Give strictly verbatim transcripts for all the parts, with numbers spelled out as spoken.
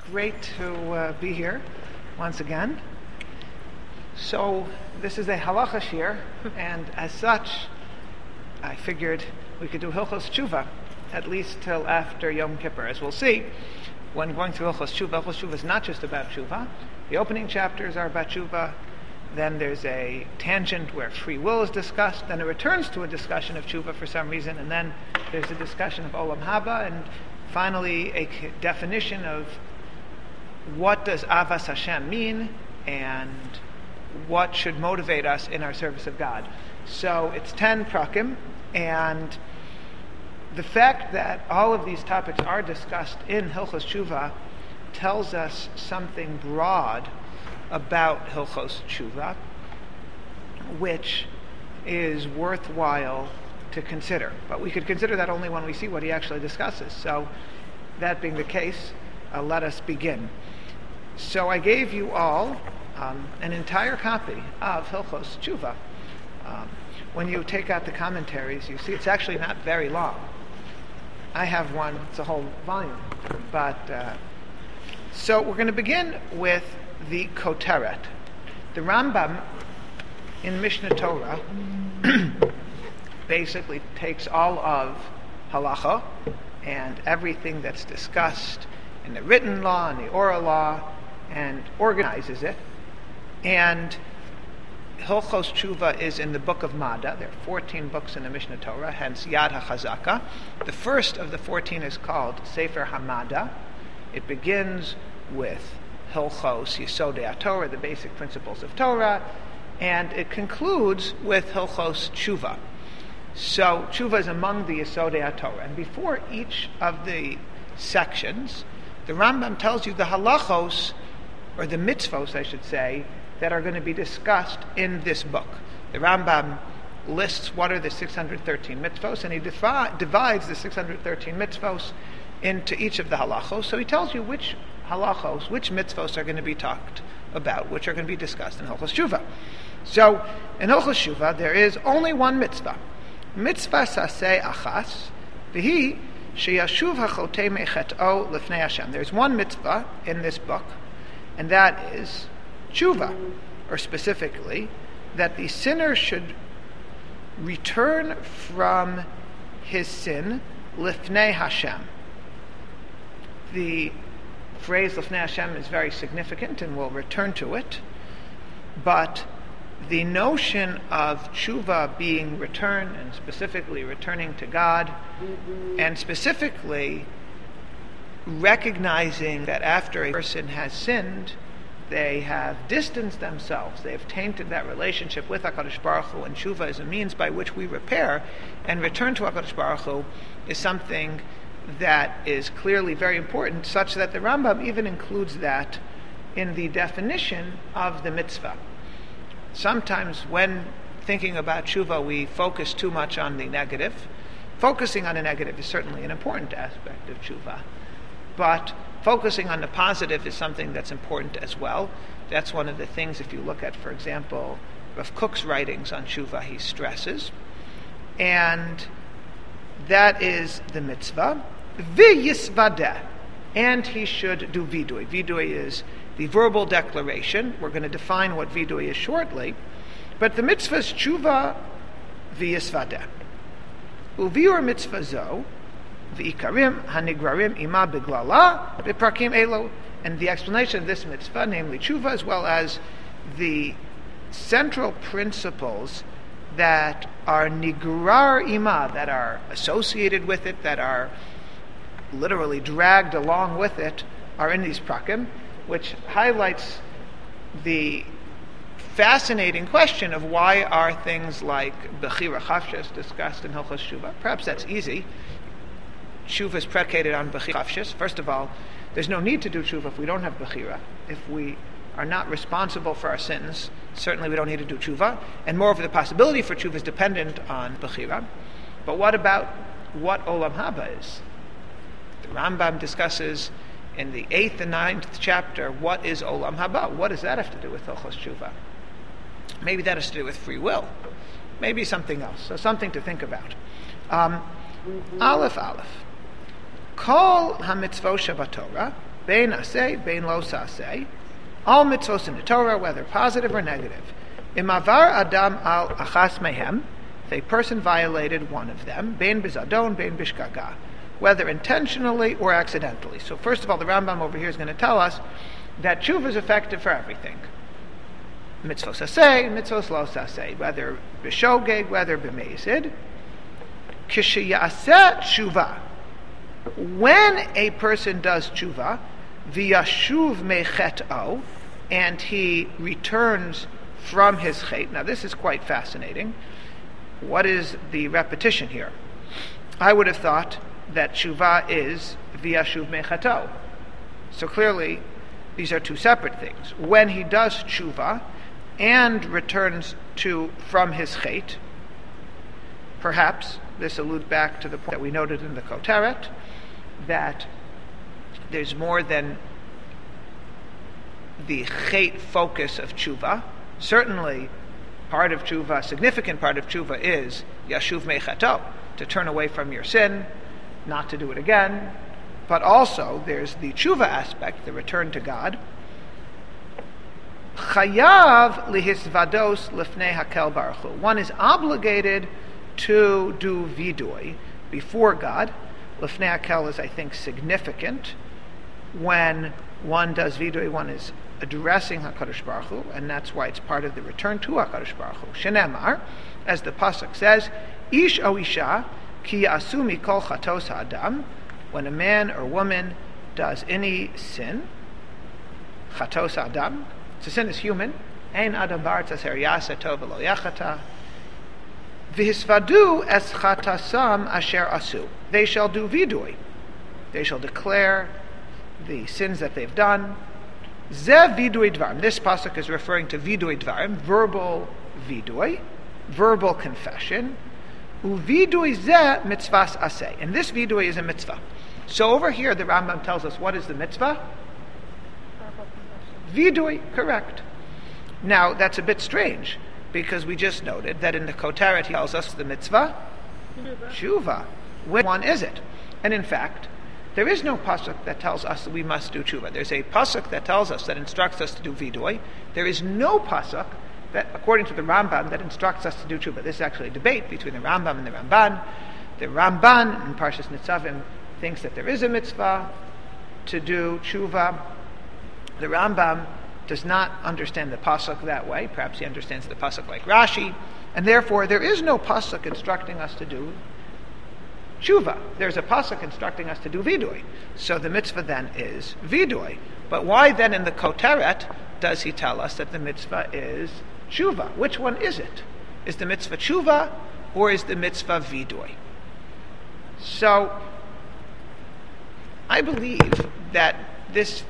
great to uh, be here once again. So this is a halacha shir, and as such, I figured we could do Hilchos Tshuva at least till after Yom Kippur. As we'll see, when going through Hilchos Tshuva, Hilchos Tshuva is not just about Tshuva. The opening chapters are about Tshuva. Then there's a tangent where free will is discussed. Then it returns to a discussion of Tshuva for some reason, and then there's a discussion of Olam Haba, and finally a definition of what does Avas Hashem mean and what should motivate us in our service of God. So it's ten prakim, and the fact that all of these topics are discussed in Hilchos Tshuva tells us something broad about Hilchos Tshuva, which is worthwhile to consider. But we could consider that only when we see what he actually discusses. So that being the case, uh, let us begin. So I gave you all um, an entire copy of Hilchos Tshuva. Um, when you take out the commentaries, you see it's actually not very long. I have one, it's a whole volume. But uh, so we're going to begin with the Koteret. The Rambam in Mishnah Torah basically takes all of halacha and everything that's discussed in the written law and the oral law and organizes it. And Hilchos Tshuva is in the book of Mada. There are fourteen books in the Mishnah Torah, hence Yad HaChazaka. The first of the fourteen is called Sefer HaMada. It begins with Hilchos Yesodei HaTorah, the basic principles of Torah, and it concludes with Hilchos Tshuva. So Tshuva is among the Yesodei HaTorah. And before each of the sections, the Rambam tells you the halachos, or the mitzvos, I should say, that are going to be discussed in this book. The Rambam lists what are the six hundred thirteen mitzvos, and he defi- divides the six hundred thirteen mitzvos into each of the halachos. So he tells you which halachos, which mitzvos are going to be talked about, which are going to be discussed in Hilchos Tshuva. So in Hilchos Tshuva, there is only one mitzvah. Mitzvah saseh achas, v'hi sheyashuv hachotei mechet'o lifnei Hashem. There's one mitzvah in this book, and that is tshuva, or specifically, that the sinner should return from his sin lifnei Hashem. The phrase lifnei Hashem is very significant, and we'll return to it, but the notion of tshuva being return, and specifically returning to God, and specifically recognizing that after a person has sinned, they have distanced themselves, they have tainted that relationship with HaKadosh Baruch Hu, and tshuva is a means by which we repair and return to HaKadosh Baruch Hu, is something that is clearly very important, such that the Rambam even includes that in the definition of the mitzvah. Sometimes when thinking about tshuva, we focus too much on the negative. Focusing on the negative is certainly an important aspect of tshuva, but focusing on the positive is something that's important as well. That's one of the things, if you look at, for example, Rav Kook's writings on tshuva, he stresses. And that is the mitzvah. V'yisvadeh. And he should do vidui. Vidui is the verbal declaration. We're going to define what vidui is shortly. But the mitzvah is tshuva v'yisvadeh. Uviur mitzvah zo, v'ikarim hanigrarim ima biglala b'prakim elo. And the explanation of this mitzvah, namely tshuva, as well as the central principles that are nigrar ima, that are associated with it, that are literally dragged along with it, are in these prakim, which highlights the fascinating question of why are things like Bechira Chavshis discussed in Hilchos Tshuva. Perhaps that's easy. Tshuva is predicated on Bechira Chavshis. First of all, there's no need to do tshuva if we don't have Bechira. If we are not responsible for our sins, certainly we don't need to do tshuva. And moreover, the possibility for tshuva is dependent on Bechira. But what about what Olam Haba is? The Rambam discusses in the eighth and ninth chapter what is Olam Haba. What does that have to do with Hilchos Tshuva? Maybe that has to do with free will. Maybe something else. So something to think about. Um, Aleph Aleph. Kol ha-mitzvot shebatorah bein aseh, bein lo saseh, all mitzvos in the Torah, whether positive or negative. Imavar adam al achas mehem, if a person violated one of them, bein bizadon, bein bishgaga, whether intentionally or accidentally. So first of all, the Rambam over here is going to tell us that tshuva is effective for everything. Mitzvos aseh, mitzvos lo saseh, whether b'shogeg, whether b'mezid. Kishiyaseh tshuva, when a person does tshuva, v'yashuv mechet'o, and he returns from his chet. Now this is quite fascinating. What is the repetition here? I would have thought that tshuva is v'yashuv mechet'o. So clearly, these are two separate things. When he does tshuva and returns to from his chet, perhaps this alludes back to the point that we noted in the Koteret, that there's more than the chet focus of tshuva. Certainly, part of tshuva, a significant part of tshuva is yashuv mechato, to turn away from your sin, not to do it again. But also, there's the tshuva aspect, the return to God. Chayav lihisvados lifnei hakel baruch hu. One is obligated to do vidui before God. Lifnei hakel is, I think, significant. When one does vidui, one is addressing HaKadosh Baruch Hu, and that's why it's part of the return to HaKadosh Baruch Hu. Shenemar, as the pasuk says, Ish o isha ki yasu mikol chatos ha'adam, when a man or woman does any sin, chatos ha'adam, so sin is human, ein adam ba'aretz asher ya'aseh tov v'lo yachata, v'hisvadu es chatasam asher asu, they shall do vidui, they shall declare the sins that they've done. Ze vidui dvarim. This pasuk is referring to vidui dvarim, verbal vidui, verbal confession. Uvidui ze mitzvahs aseh. And this vidui is a mitzvah. So over here, the Rambam tells us what is the mitzvah? Vidui, correct. Now that's a bit strange because we just noted that in the Koteret he tells us the mitzvah tshuva. Which one is it? And in fact, there is no pasuk that tells us that we must do tshuva. There's a pasuk that tells us, that instructs us to do vidui. There is no pasuk that, according to the Rambam, that instructs us to do tshuva. This is actually a debate between the Rambam and the Ramban. The Ramban in Parshas Nitzavim thinks that there is a mitzvah to do tshuva. The Rambam does not understand the pasuk that way. Perhaps he understands the pasuk like Rashi, and therefore there is no pasuk instructing us to do tshuva. There's a pasuk instructing us to do vidui. So the mitzvah then is vidui. But why then in the Koteret does he tell us that the mitzvah is tshuva? Which one is it? Is the mitzvah tshuva or is the mitzvah vidui? So I believe that this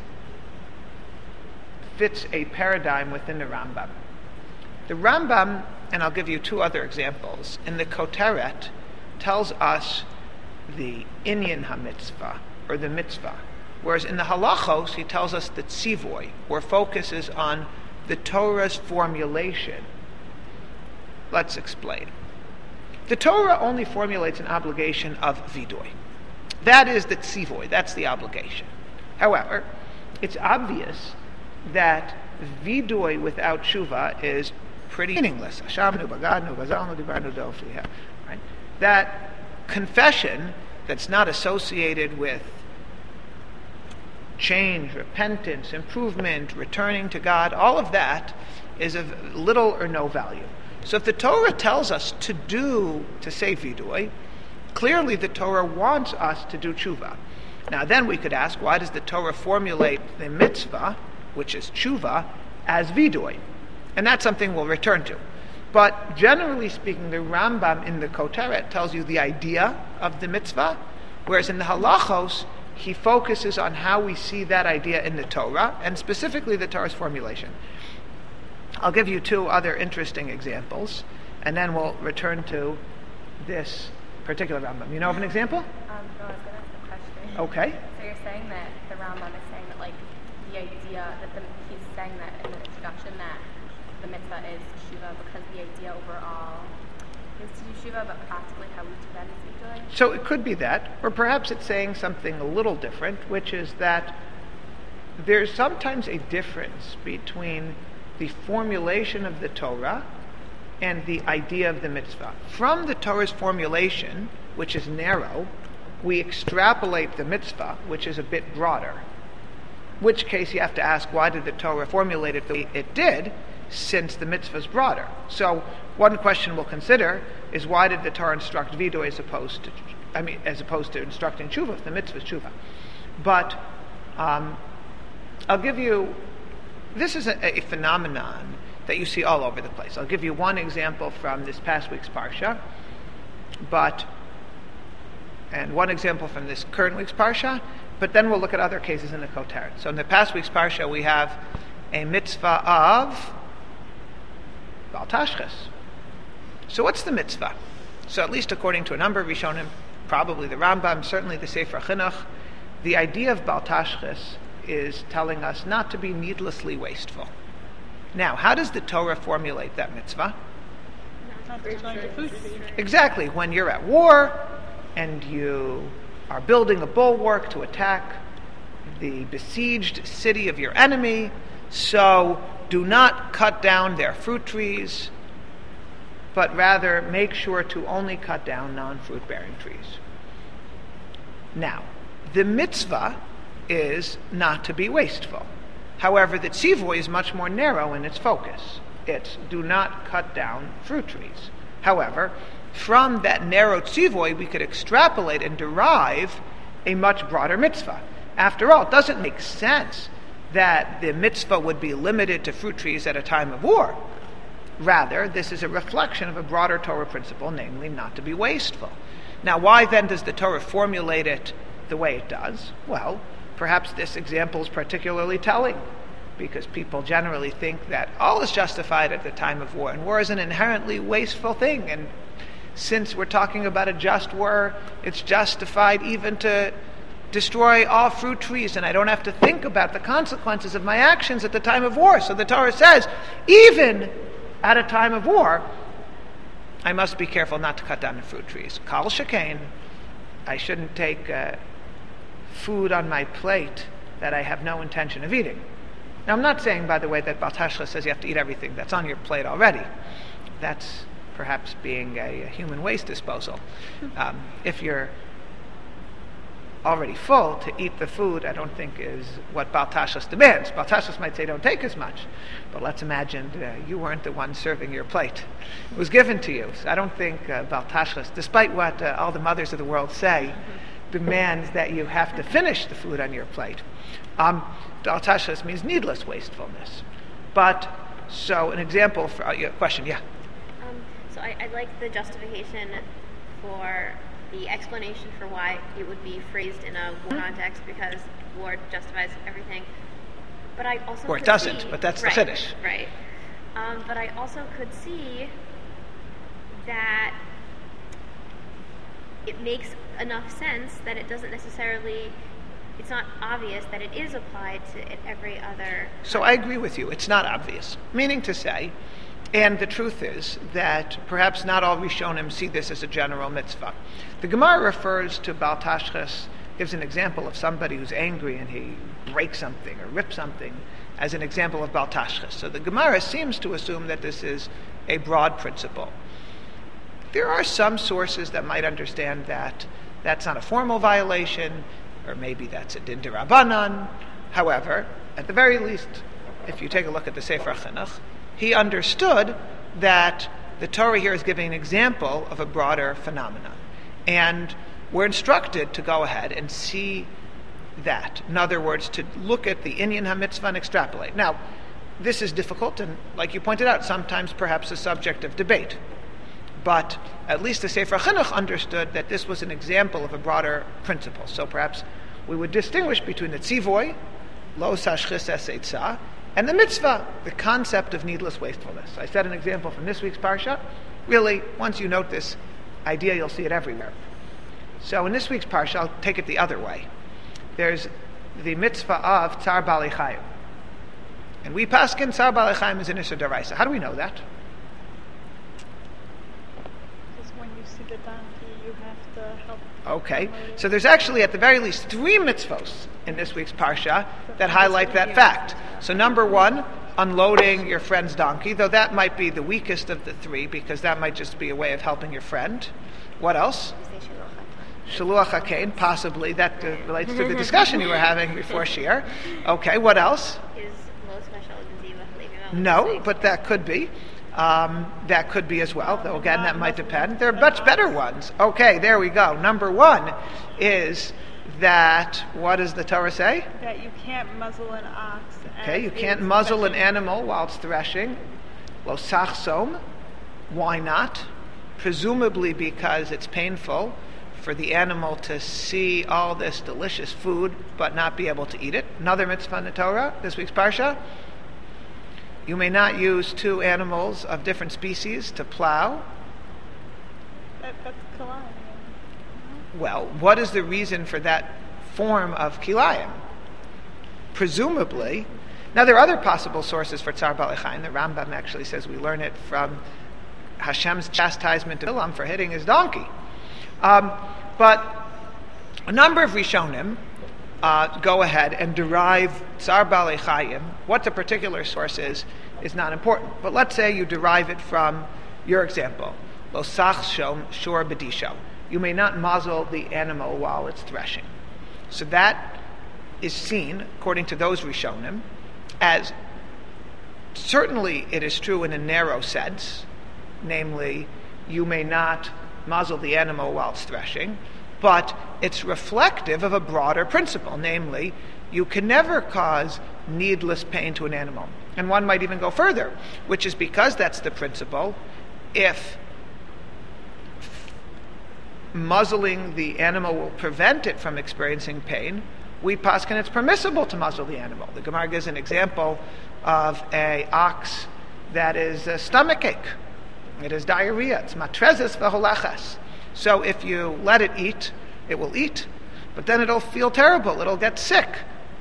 fits a paradigm within the Rambam. The Rambam, and I'll give you two other examples, in the Koteret tells us the inyan ha-mitzvah, or the mitzvah. Whereas in the halachos, he tells us the tzivoy, where focus is on the Torah's formulation. Let's explain. The Torah only formulates an obligation of vidui. That is the tzivoy, that's the obligation. However, it's obvious that vidui without tshuva is pretty meaningless. Right? That confession that's not associated with change, repentance, improvement, returning to God, all of that is of little or no value. So if the Torah tells us to do, to say vidui, clearly the Torah wants us to do tshuva. Now then we could ask, why does the Torah formulate the mitzvah, which is tshuva, as vidui? And that's something we'll return to. But generally speaking, the Rambam in the Koteret tells you the idea of the mitzvah, whereas in the halachos, he focuses on how we see that idea in the Torah, and specifically the Torah's formulation. I'll give you two other interesting examples, and then we'll return to this particular Rambam. You know of an example? Um, no, I was going to ask a question. Okay. So you're saying that the Rambam is saying that, like, the idea that the, he's saying that in the introduction that the mitzvah is tshuva because the idea overall is to do tshuva, but practically how we do that is vidui? So it could be that, or perhaps it's saying something a little different, which is that there's sometimes a difference between the formulation of the Torah and the idea of the mitzvah. From the Torah's formulation, which is narrow, we extrapolate the mitzvah, which is a bit broader. In which case you have to ask, why did the Torah formulate it the way it did, since the mitzvah is broader? So one question we'll consider is, why did the Torah instruct vido as opposed to, I mean, as opposed to instructing tshuva, if the mitzvah is tshuva? But um, I'll give you, this is a, a phenomenon that you see all over the place. I'll give you one example from this past week's Parsha, but, and one example from this current week's Parsha, but then we'll look at other cases in the Koteret. So in the past week's Parsha, we have a mitzvah of Baal Tashchis. So what's the mitzvah? So at least according to a number of Rishonim, probably the Rambam, certainly the Sefer Chinuch, the idea of Baal Tashchis is telling us not to be needlessly wasteful. Now, how does the Torah formulate that mitzvah? Exactly. When you're at war and you are building a bulwark to attack the besieged city of your enemy, so do not cut down their fruit trees, but rather make sure to only cut down non-fruit bearing trees. Now, the mitzvah is not to be wasteful. However, the tzivoy is much more narrow in its focus. It's do not cut down fruit trees. However, from that narrow tzivoy, we could extrapolate and derive a much broader mitzvah. After all, it doesn't make sense that the mitzvah would be limited to fruit trees at a time of war. Rather, this is a reflection of a broader Torah principle, namely not to be wasteful. Now, why then does the Torah formulate it the way it does? Well, perhaps this example is particularly telling, because people generally think that all is justified at the time of war, and war is an inherently wasteful thing, and since we're talking about a just war, it's justified even to destroy all fruit trees, and I don't have to think about the consequences of my actions at the time of war. So the Torah says, even at a time of war, I must be careful not to cut down the fruit trees. Kal shekain, I shouldn't take uh, food on my plate that I have no intention of eating. Now, I'm not saying, by the way, that Baal Tashchis says you have to eat everything that's on your plate already. That's perhaps being a, a human waste disposal. Um, if you're already full, to eat the food, I don't think is what Baal Tashchis demands. Baal Tashchis might say don't take as much, but let's imagine uh, you weren't the one serving your plate. It was given to you. So I don't think uh, Baal Tashchis, despite what uh, all the mothers of the world say, demands that you have to finish the food on your plate. Um, Baal Tashchis means needless wastefulness. But, so an example for uh, your question, yeah? Um, so I, I like the justification for the explanation for why it would be phrased in a war context, because war justifies everything. But I also or it could doesn't, see, but that's right, the finish. Right. Um, but I also could see that it makes enough sense that it doesn't necessarily, it's not obvious that it is applied to every other. So I agree with you. It's not obvious. Meaning to say, and the truth is that perhaps not all Rishonim see this as a general mitzvah. The Gemara refers to Baal Tashchis, gives an example of somebody who's angry and he breaks something or rips something as an example of Baal Tashchis. So the Gemara seems to assume that this is a broad principle. There are some sources that might understand that that's not a formal violation, or maybe that's a din d'Rabbanan. However, at the very least, if you take a look at the Sefer Chinuch, he understood that the Torah here is giving an example of a broader phenomenon. And we're instructed to go ahead and see that. In other words, to look at the Inyan HaMitzvah and extrapolate. Now, this is difficult, and like you pointed out, sometimes perhaps a subject of debate. But at least the Sefer Chinuch understood that this was an example of a broader principle. So perhaps we would distinguish between the tzivoy, lo tashchis es eitzah, and the mitzvah, the concept of needless wastefulness. I said an example from this week's parsha. Really, once you note this idea, you'll see it everywhere. So in this week's parsha, I'll take it the other way. There's the mitzvah of Tzar Baalei Chayim. And we paskin Tzar Baalei Chayim is an Issur D'Oraisa. How do we know that? Because when you see the donkey, you have have to help. Okay, so there's actually at the very least three mitzvos in this week's parsha that highlight that fact. So number one, unloading your friend's donkey, though that might be the weakest of the three because that might just be a way of helping your friend. What else? Shaluach HaKain, possibly. That uh, relates to the discussion you were having before Shir. Okay, what else? Is lo special ziva No, but that could be. Um, that could be as well, though again, that might depend. There are much better ones. Okay, there we go. Number one is that, what does the Torah say? That you can't muzzle an ox. Okay, you can't muzzle an animal while it's threshing. Lo sachsom. Why not? Presumably because it's painful for the animal to see all this delicious food but not be able to eat it. Another mitzvah in the Torah, this week's parsha. You may not use two animals of different species to plow. That, that's kilayim. Well, what is the reason for that form of kilayim? Presumably, now there are other possible sources for tzar balei chayim. The Rambam actually says we learn it from Hashem's chastisement of Bilam for hitting his donkey. Um, but a number of Rishonim uh, go ahead and derive tzar balei chayim. What the particular source is is not important. But let's say you derive it from your example, lo sachshom shor b'disho. You may not muzzle the animal while it's threshing. So that is seen, according to those Rishonim, as certainly it is true in a narrow sense, namely, you may not muzzle the animal while it's threshing, but it's reflective of a broader principle, namely, you can never cause needless pain to an animal. And one might even go further, which is because that's the principle, if muzzling the animal will prevent it from experiencing pain, we paskin it's permissible to muzzle the animal. The Gemara gives an example of a ox that is a stomach ache. It is diarrhea. It's matrezes v'holachas. So if you let it eat, it will eat, but then it'll feel terrible. It'll get sick.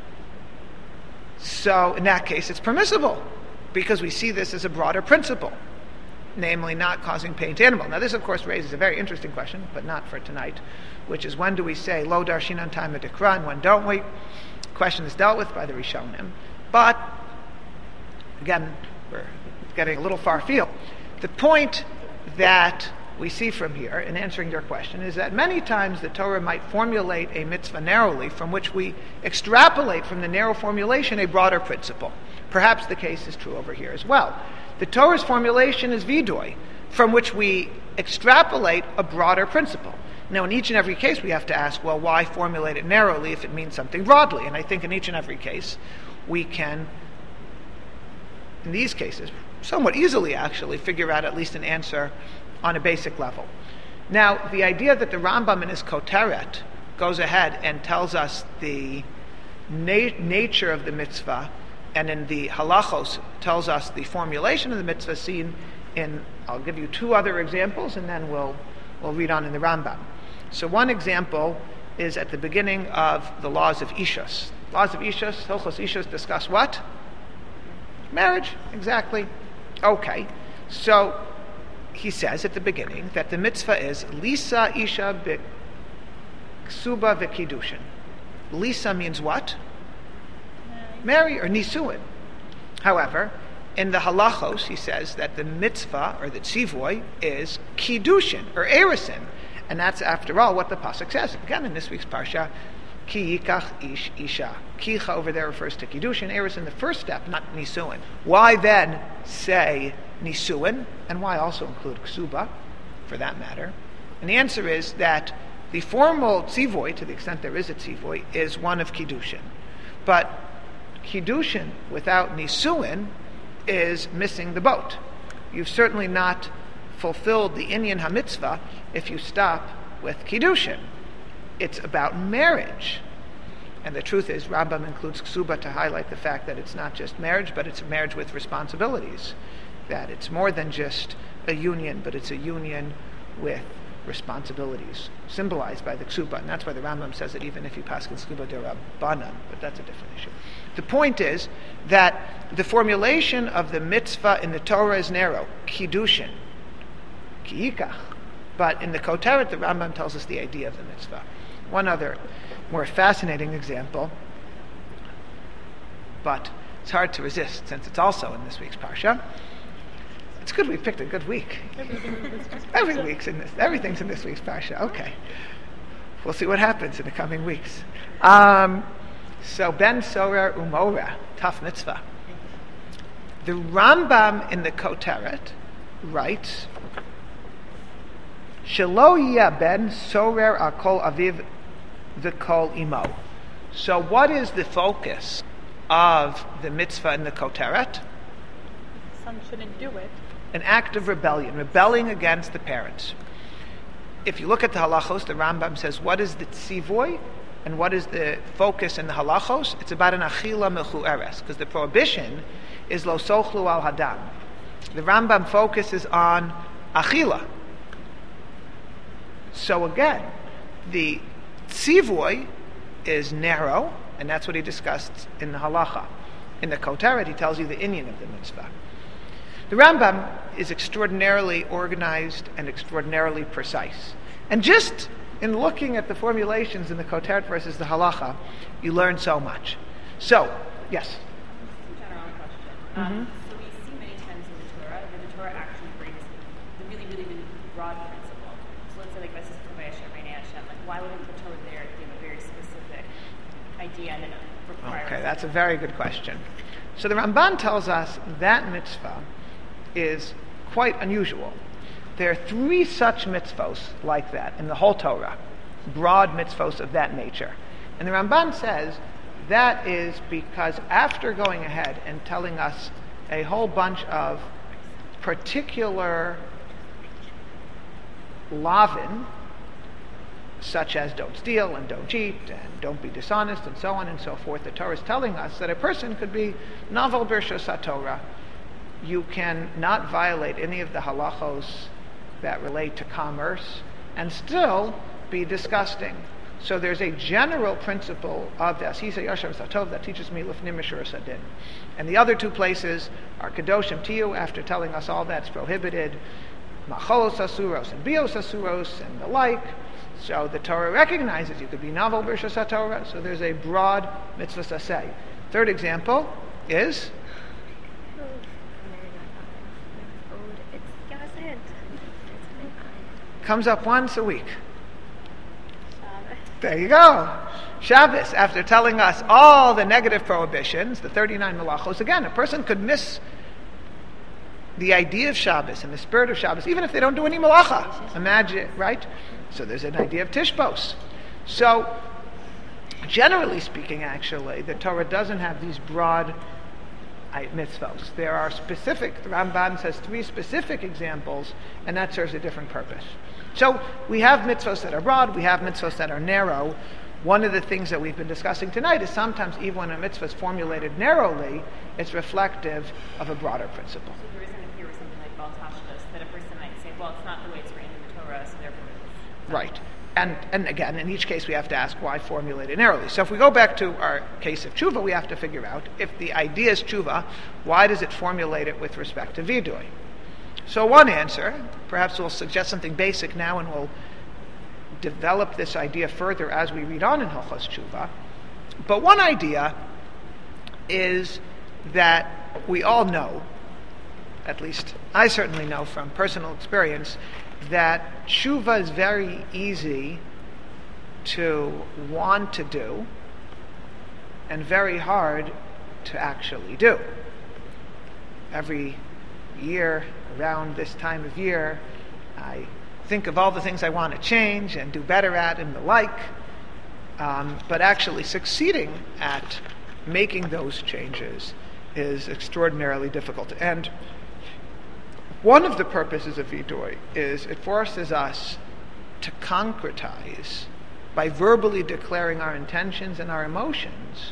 So in that case, it's permissible because we see this as a broader principle, namely not causing pain to animal. Now this, of course, raises a very interesting question, but not for tonight, which is when do we say lo darshinan time adikra and when don't we? The question is dealt with by the Rishonim, but again, we're getting a little far afield. The point that we see from here in answering your question is that many times the Torah might formulate a mitzvah narrowly from which we extrapolate from the narrow formulation a broader principle. Perhaps the case is true over here as well. The Torah's formulation is vidoy, from which we extrapolate a broader principle. Now, in each and every case, we have to ask, well, why formulate it narrowly if it means something broadly? And I think in each and every case, we can, in these cases, somewhat easily actually figure out at least an answer on a basic level. Now, the idea that the Rambam in his Koteret goes ahead and tells us the na- nature of the mitzvah, and in the halachos tells us the formulation of the mitzvah seen in, I'll give you two other examples, and then we'll we'll read on in the Rambam. So one example is at the beginning of the laws of Ishus. Laws of Ishus, Hilchos Ishus discuss what? Marriage, exactly. Okay, so he says at the beginning that the mitzvah is Lisa Isha B'Ksuba V'Kiddushin. Lisa means what? Marry or Nisuin. However, in the halachos, he says that the mitzvah, or the tzivoy, is Kiddushin, or Erisin. And that's, after all, what the pasuk says. Again, in this week's parsha, Ki yikach ish isha. Kicha over there refers to Kiddushin. Erisin, the first step, not Nisuin. Why then say Nisuin, and why also include Ksuba, for that matter? And the answer is that the formal tzivoy, to the extent there is a tzivoy, is one of Kiddushin. But Kiddushin without Nisuin is missing the boat. You've certainly not fulfilled the Inyan HaMitzvah if you stop with Kiddushin. It's about marriage. And the truth is, Rambam includes Ksuba to highlight the fact that it's not just marriage, but it's a marriage with responsibilities. That it's more than just a union, but it's a union with responsibilities, symbolized by the Ksuba. And that's why the Rambam says that even if you pass Ksuba Derabanan, but that's a different issue. The point is that the formulation of the mitzvah in the Torah is narrow, Kiddushin, Ki'ikach, But in the Koteret, the Rambam tells us the idea of the mitzvah. One other more fascinating example, but it's hard to resist since it's also in this week's Parsha. It's good we picked a good week. Every week's in this. Everything's in this week's Parsha. Okay. We'll see what happens in the coming weeks. Um, so Ben Sorer Umora, tough mitzvah. The Rambam in the Koteret writes, Shelo yeh ben sorer akol aviv v'kol imo. So what is the focus of the mitzvah in the Koteret? Son shouldn't do it. An act of rebellion, rebelling against the parents. If you look at the halachos, the Rambam says, what is the tzivoy and what is the focus in the halachos? It's about an achila mechueres, because the prohibition is lo sochlu al hadam. The Rambam focuses on achila. So again, the tzivoy is narrow, and that's what he discussed in the halacha. In the Koteret, he tells you the inyan of the mitzvah. The Rambam is extraordinarily organized and extraordinarily precise. And just in looking at the formulations in the Koteret versus the halacha, you learn so much. So, yes? General question. Um, Mm-hmm. so we see many times in the Torah that the Torah actually brings the really, really, really broad principle. So let's say like Vesis Kavayashem, Hashem, like why wouldn't the Torah there give a very specific idea and then require? Okay, that's a very good question. So the Ramban tells us that mitzvah is quite unusual. There are three such mitzvos like that in the whole Torah, broad mitzvos of that nature. And the Ramban says that is because after going ahead and telling us a whole bunch of particular lavin, such as don't steal and don't cheat and don't be dishonest and so on and so forth, the Torah is telling us that a person could be naval b'rshos HaTorah. You can not violate any of the halachos that relate to commerce and still be disgusting. So there's a general principle of the Asisa Yashav Satov that teaches me Lifnim Mishur Sadin. And the other two places are Kedoshim Tiyu, after telling us all that's prohibited, Macholos Asuros and Bios Asuros and the like. So the Torah recognizes you could be naval b'rshos HaTorah, so there's a broad mitzvah saseh. Third example is comes up once a week. There you go. Shabbos, after telling us all the negative prohibitions, the thirty-nine malachos, again, a person could miss the idea of Shabbos and the spirit of Shabbos, even if they don't do any malacha. Imagine, right? So there's an idea of Tishbos. So, generally speaking, actually, the Torah doesn't have these broad mitzvos. There are specific, the Ramban says three specific examples, and that serves a different purpose. So we have mitzvos that are broad, we have mitzvos that are narrow. One of the things that we've been discussing tonight is sometimes even when a mitzvah is formulated narrowly, it's reflective of a broader principle. So there isn't a here something like Baal Tashlis that a person might say, well, it's not the way it's written in the Torah, so therefore it's... Right. And, and again, in each case we have to ask why formulate it narrowly. So if we go back to our case of tshuva, we have to figure out, if the idea is tshuva, why does it formulate it with respect to vidui? So one answer, perhaps we'll suggest something basic now and we'll develop this idea further as we read on in Hilchos Tshuva. But one idea is that we all know, at least I certainly know from personal experience, that tshuva is very easy to want to do and very hard to actually do. Every year, around this time of year, I think of all the things I want to change and do better at and the like, um, but actually succeeding at making those changes is extraordinarily difficult. And one of the purposes of vidui is it forces us to concretize by verbally declaring our intentions and our emotions,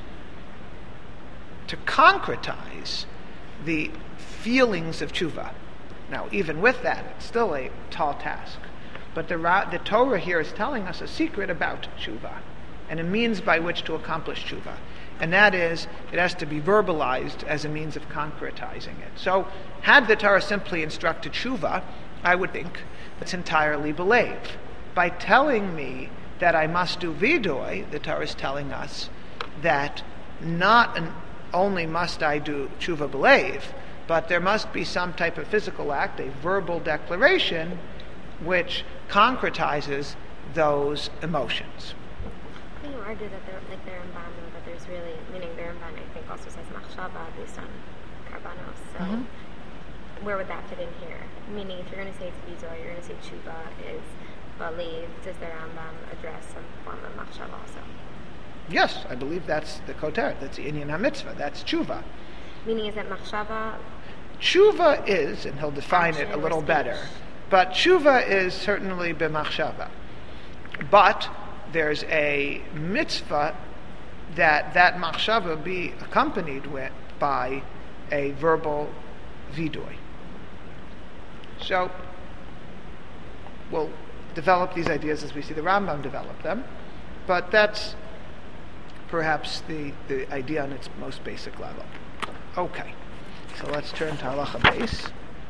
to concretize the feelings of tshuva. Now, even with that, it's still a tall task. But the, the Torah here is telling us a secret about tshuva and a means by which to accomplish tshuva. And that is, it has to be verbalized as a means of concretizing it. So, had the Torah simply instructed tshuva, I would think that's entirely believe. By telling me that I must do vidui, the Torah is telling us that not an, only must I do tshuva believe, but there must be some type of physical act, a verbal declaration, which concretizes those emotions. Can you argue that they're like they're in Banu, but there's really, meaning they're in Banu, I think also says machshava based on karbanos. So mm-hmm. where would that fit in here? Meaning, if you're going to say it's vidui, you're going to say tshuva is believe. Does the Rambam address some form of machshava also? Yes, I believe that's the koteret. That's the inyan ha-mitzvah. That's tshuva. Meaning, is that machshava? Tshuva is, and he'll define action it a little speech? better, but tshuva is certainly b'machshava. But there's a mitzvah that that machshava be accompanied with by a verbal vidui. So we'll develop these ideas as we see the Rambam develop them, but that's perhaps the, the idea on its most basic level. Okay, so let's turn to halacha base.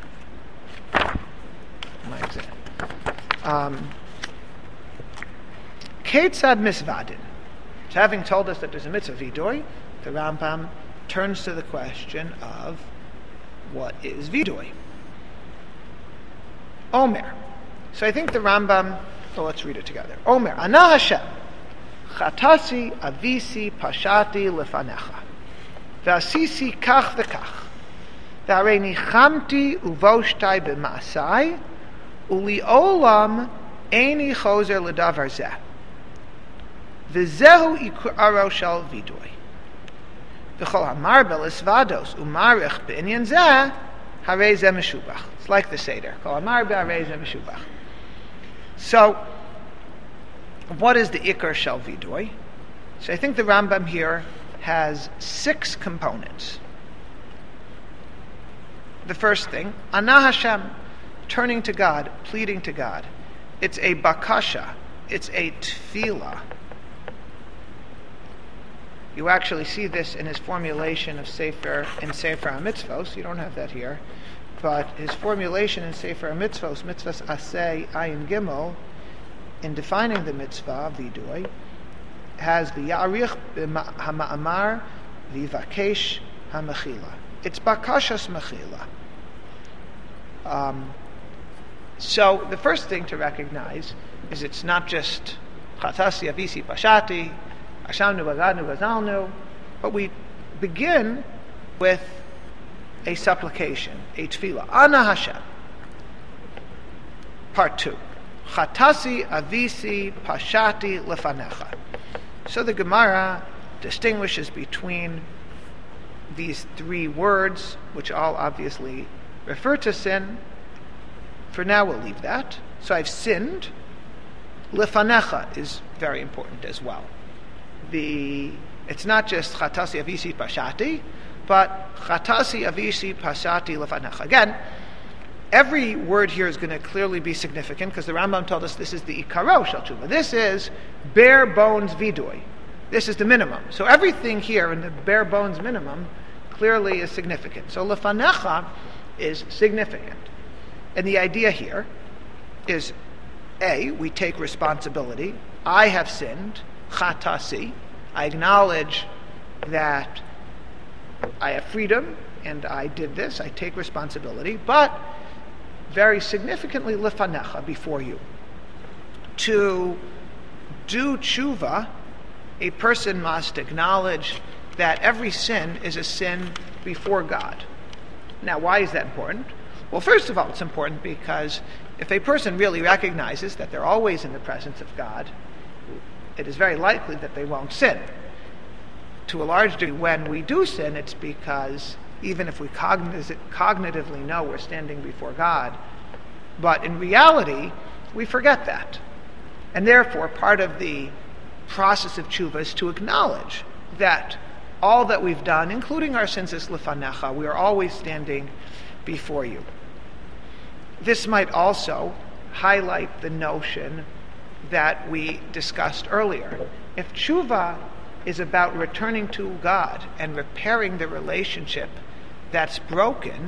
My exam. Um, Ketzad misvadin. So having told us that there's a mitzvah vidui, the Rambam turns to the question of what is vidui. Omer. So I think the Rambam, well, let's read it together. Omer, Ana Hashem, chatasi avisi pashati lefanecha, v'asisi kach v'kach, v'arei nichamti uvoshtai b'maasai, uli olam eini chozer ledavar zeh, v'zehu ikaro shel vidui, v'chol hamar belisvados umarich b'inyan zeh, harei zeh meshubach. It's like the Seder. Kol hamar b'harei zeh meshubach. So, what is the ikar shel vidui? So I think the Rambam here has six components. The first thing, Ana Hashem, turning to God, pleading to God. It's a bakasha. It's a tefillah. You actually see this in his formulation of Sefer in Sefer HaMitzvos. You don't have that here. But his formulation in Sefer HaMitzvos, Mitzvahs Aseh Ayin Gimel, in defining the mitzvah, vidui, has v'ya'arich ha'ma'amar v'vakesh ha'mechila. It's bakashas mechila. Um, so the first thing to recognize is it's not just chatasi avisi pashati, ashamnu v'gadnu v'zalnu, but we begin with a supplication, a tefillah. Ana Hashem. Part two. Chatasi avisi pashati lefanecha. So the Gemara distinguishes between these three words, which all obviously refer to sin. For now, we'll leave that. So I've sinned. Lefanecha is very important as well. The it's not just chatasi avisi pashati, but chatasi avisi pashati lefanecha. Again, every word here is going to clearly be significant because the Rambam told us this is the ikaro shel tshuva. This is bare bones vidui. This is the minimum. So everything here in the bare bones minimum clearly is significant. So lefanecha is significant. And the idea here is, A, we take responsibility. I have sinned, chatasi. I acknowledge that I have freedom and I did this. I take responsibility. But very significantly, lefanecha, before you. To do tshuva, a person must acknowledge that every sin is a sin before God. Now, why is that important? Well, first of all, it's important because if a person really recognizes that they're always in the presence of God, it is very likely that they won't sin. To a large degree, when we do sin, it's because even if we cogniz- cognitively know we're standing before God, but in reality, we forget that. And therefore, part of the process of tshuva is to acknowledge that all that we've done, including our sins, is lefanecha. We are always standing before you. This might also highlight the notion that we discussed earlier. If tshuva is about returning to God and repairing the relationship that's broken,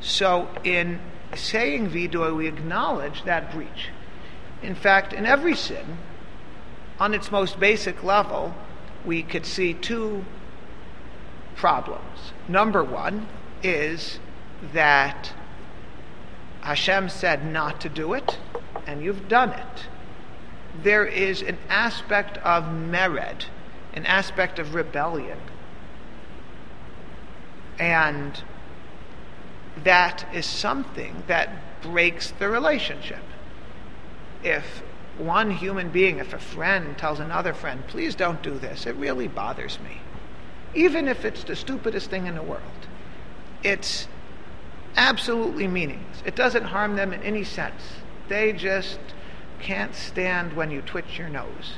So in saying vidoy, we acknowledge that breach. In fact, in every sin, on its most basic level, we could see two problems. Number one is that Hashem said not to do it, and you've done it. There is an aspect of mered, an aspect of rebellion. And that is something that breaks the relationship. If one human being, if a friend tells another friend, please don't do this, it really bothers me. Even if it's the stupidest thing in the world. It's absolutely meaningless. It doesn't harm them in any sense. They just can't stand when you twitch your nose.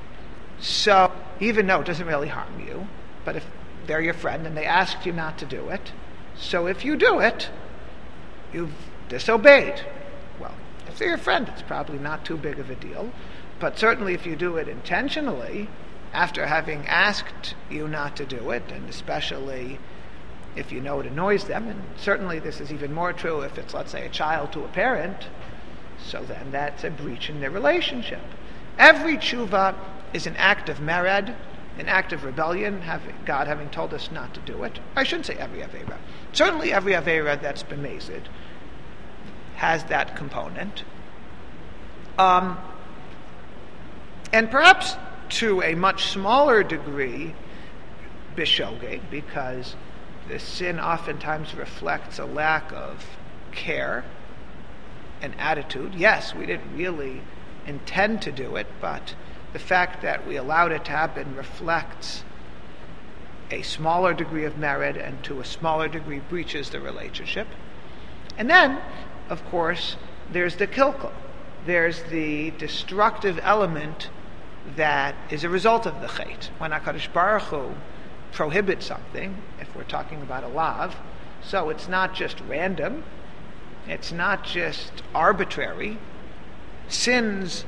So, even though it doesn't really harm you, but if they're your friend and they asked you not to do it, so if you do it, you've disobeyed. Well, if they're your friend, it's probably not too big of a deal. But certainly if you do it intentionally, after having asked you not to do it, and especially if you know it annoys them, and certainly this is even more true if it's, let's say, a child to a parent, so then that's a breach in their relationship. Every tshuva is an act of mered, an act of rebellion, having God having told us not to do it. I shouldn't say every Aveira. Certainly every Aveira that's bemazed has that component. Um, and perhaps to a much smaller degree, bishogeg, because the sin oftentimes reflects a lack of care and attitude. Yes, we didn't really intend to do it, but the fact that we allowed it to happen reflects a smaller degree of mered and to a smaller degree breaches the relationship. And then, of course, there's the kilkel. There's the destructive element that is a result of the chait. When HaKadosh Baruch Hu prohibits something, if we're talking about a lav, so it's not just random, it's not just arbitrary. Sins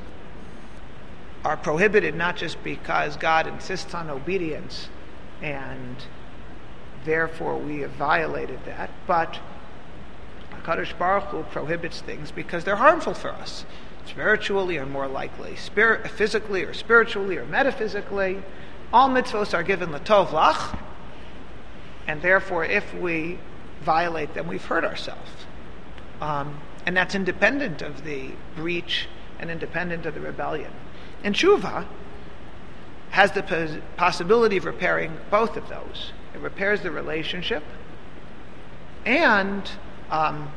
are prohibited not just because God insists on obedience and therefore we have violated that, but HaKadosh Baruch Hu prohibits things because they're harmful for us, spiritually or more likely, spirit, physically or spiritually or metaphysically. All mitzvos are given l'tov lach, and therefore if we violate them, we've hurt ourselves. Um, and that's independent of the breach and independent of the rebellion. And tshuva has the pos- possibility of repairing both of those. It repairs the relationship, and um,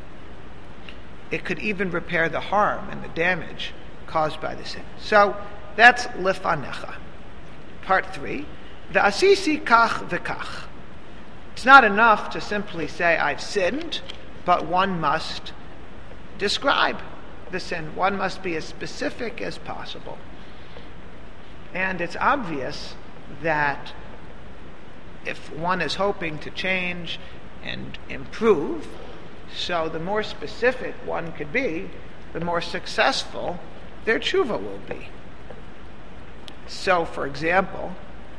it could even repair the harm and the damage caused by the sin. So that's lefanecha. Part three, the asisi kach v'kach. It's not enough to simply say, I've sinned, but one must describe the sin. One must be as specific as possible. And it's obvious that if one is hoping to change and improve, so the more specific one could be, the more successful their tshuva will be. So, for example,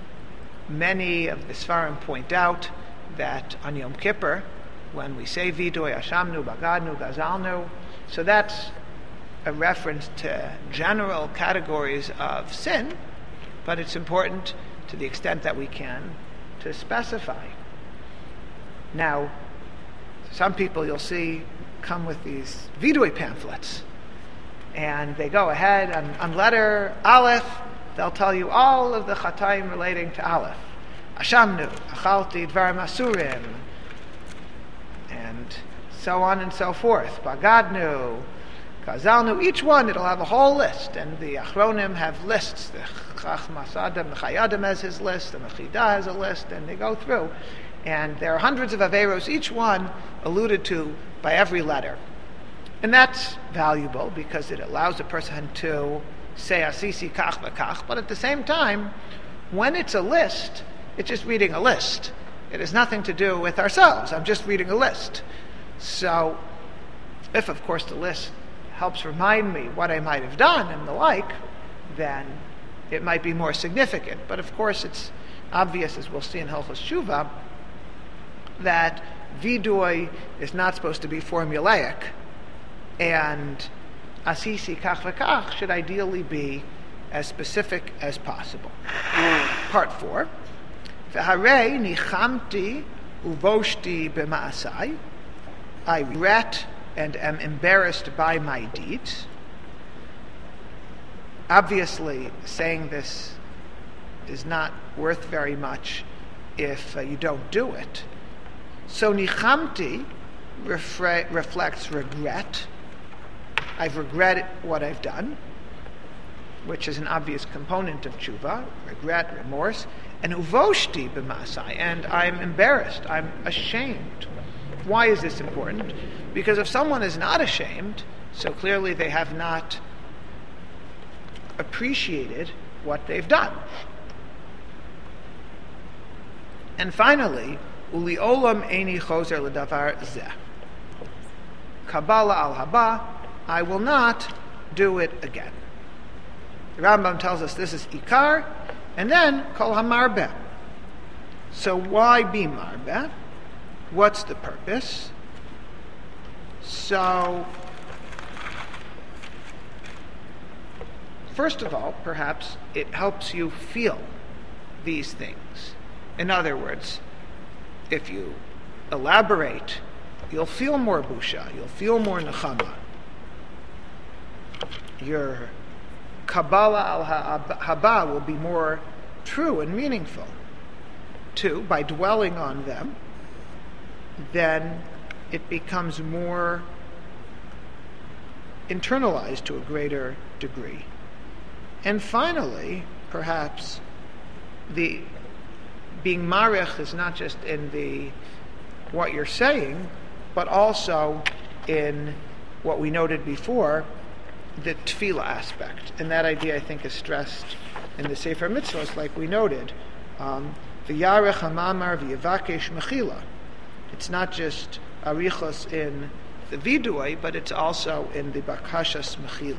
many of the Sfarim point out that on Yom Kippur, when we say Vidoy, Ashamnu, Bagadnu, Gazalnu, so that's a reference to general categories of sin, but it's important to the extent that we can to specify. Now, some people you'll see come with these Vidoy pamphlets, and they go ahead on, on letter Aleph, they'll tell you all of the Chatayim relating to Aleph. Ashamnu, Achalti, Dvarim Asurim, and so on and so forth. Bagadnu, Gazalnu, each one, it'll have a whole list, and the Achronim have lists. The Chachmas Adam, the Chayadim has his list, the Mechidah has a list, and they go through. And there are hundreds of Averos, each one alluded to by every letter. And that's valuable because it allows a person to say Asisi Kach V'Kach, but at the same time, when it's a list, it's just reading a list. It has nothing to do with ourselves. I'm just reading a list. So, if of course the list helps remind me what I might have done and the like, then it might be more significant. But of course it's obvious, as we'll see in Hilchos Shuvah, that vidui is not supposed to be formulaic, and asisi kach v'kach should ideally be as specific as possible. Part four. V'harei nichamti uvoshti b'ma'asai. I regret and am embarrassed by my deeds. Obviously, saying this is not worth very much if uh, you don't do it. So nichamti refre- reflects regret. I've regretted what I've done, which is an obvious component of tshuva, regret, remorse. And uvoshti b'masai, and I'm embarrassed, I'm ashamed. Why is this important? Because if someone is not ashamed, so clearly they have not appreciated what they've done. And finally, uli olam eini choser ledavar zeh. Kabbalah al haba, I will not do it again. The Rambam tells us this is ikar, and then kol hamarbeh. So why be marbeh? What's the purpose? So, first of all, perhaps it helps you feel these things. In other words, if you elaborate, you'll feel more busha, you'll feel more nechama. Your Kabbalah al-haba will be more true and meaningful. Two, by dwelling on them, then it becomes more internalized to a greater degree. And finally, perhaps, the being marich is not just in the what you're saying, but also in what we noted before, the tefillah aspect. And that idea, I think, is stressed in the Sefer Mitzvos, like we noted. Um, V'yarech hamamar v'yavakesh mechila. It's not just arichos in the vidui, but it's also in the bakashas mechila.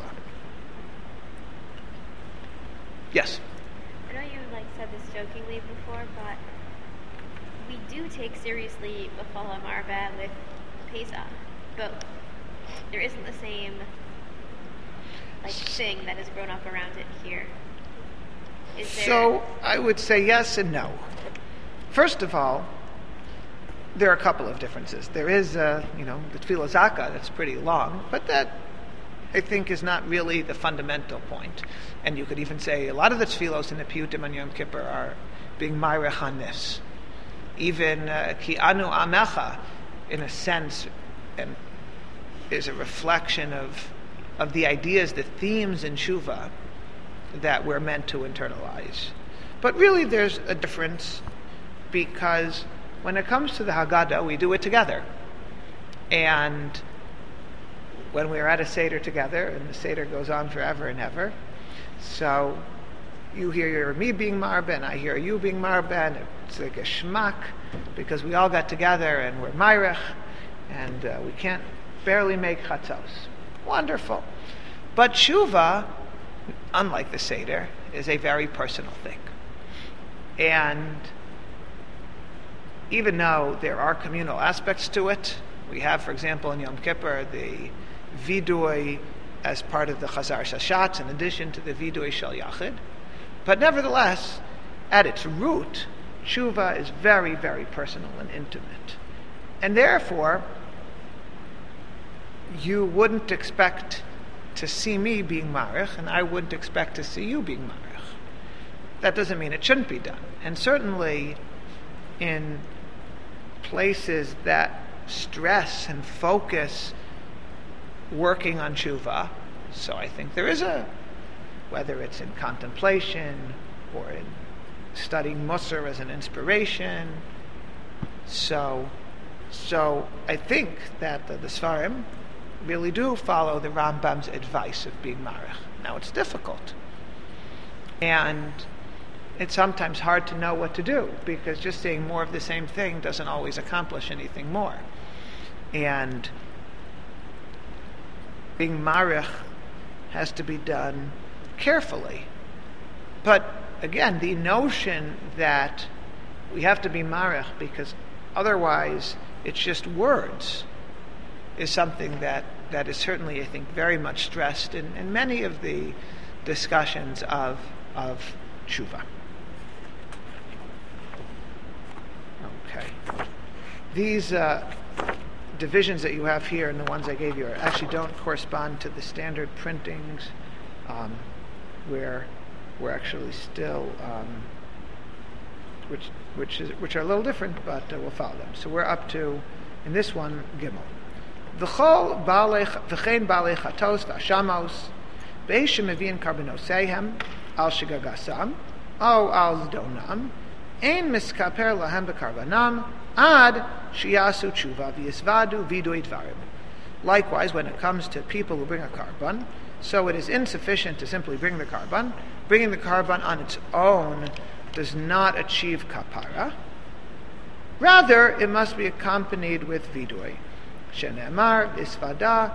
Yes? I know you like said this jokingly before, but we do take seriously B'chol HaMarbeh with Pesach, but there isn't the same like thing that has grown up around it here. Is there... So I would say yes and no. First of all, there are a couple of differences. There is, uh, you know, the Tefillah Zakah that's pretty long, but that I think is not really the fundamental point. And you could even say a lot of the tefillos in the Piyutim on Yom Kippur are being Mairech on this. Even uh, Ki Anu Amecha, in a sense, and is a reflection of of the ideas, the themes in Shuvah that we're meant to internalize. But really there's a difference, because when it comes to the Haggadah, we do it together. And when we're at a Seder together, and the Seder goes on forever and ever, so you hear me being Marbeh, and I hear you being Marbeh, and it's like a shmak, because we all got together and we're Mairech, and uh, we can't barely make chatzos. Wonderful. But Shuvah, unlike the Seder, is a very personal thing. And even though there are communal aspects to it, we have, for example, in Yom Kippur, the vidui as part of the Chazar Shashatz, in addition to the vidui shel Yachid. But nevertheless, at its root, Shuvah is very, very personal and intimate. And therefore, you wouldn't expect to see me being marich, and I wouldn't expect to see you being marich. That doesn't mean it shouldn't be done. And certainly in places that stress and focus working on tshuva, so I think there is a, whether it's in contemplation or in studying Musar as an inspiration, so so I think that the, the Sfarim really do follow the Rambam's advice of being marich. Now it's difficult, and it's sometimes hard to know what to do, because just saying more of the same thing doesn't always accomplish anything more. And being marich has to be done carefully. But again, the notion that we have to be marich because otherwise It's just words is something that, that is certainly, I think, very much stressed in, in many of the discussions of, of tshuva. Okay. These uh, divisions that you have here and the ones I gave you are, actually don't correspond to the standard printings, um, where we're actually still, um, which which is which are a little different, but uh, we'll follow them. So we're up to, in this one, Gimel. V'chol balei v'chein balei chatos v'ashamos be'esh shemevin karbonoseihem al shigagasam o al zdonam ein miskaper lahem b'karbanam ad shiyasu tshuva v'yisvadu v'idui dvarim. Likewise, when it comes to people who bring a carbon, so it is insufficient to simply bring the carbon. Bringing the carbon on its own does not achieve kapara. Rather, it must be accompanied with vidui. Shenemar isvada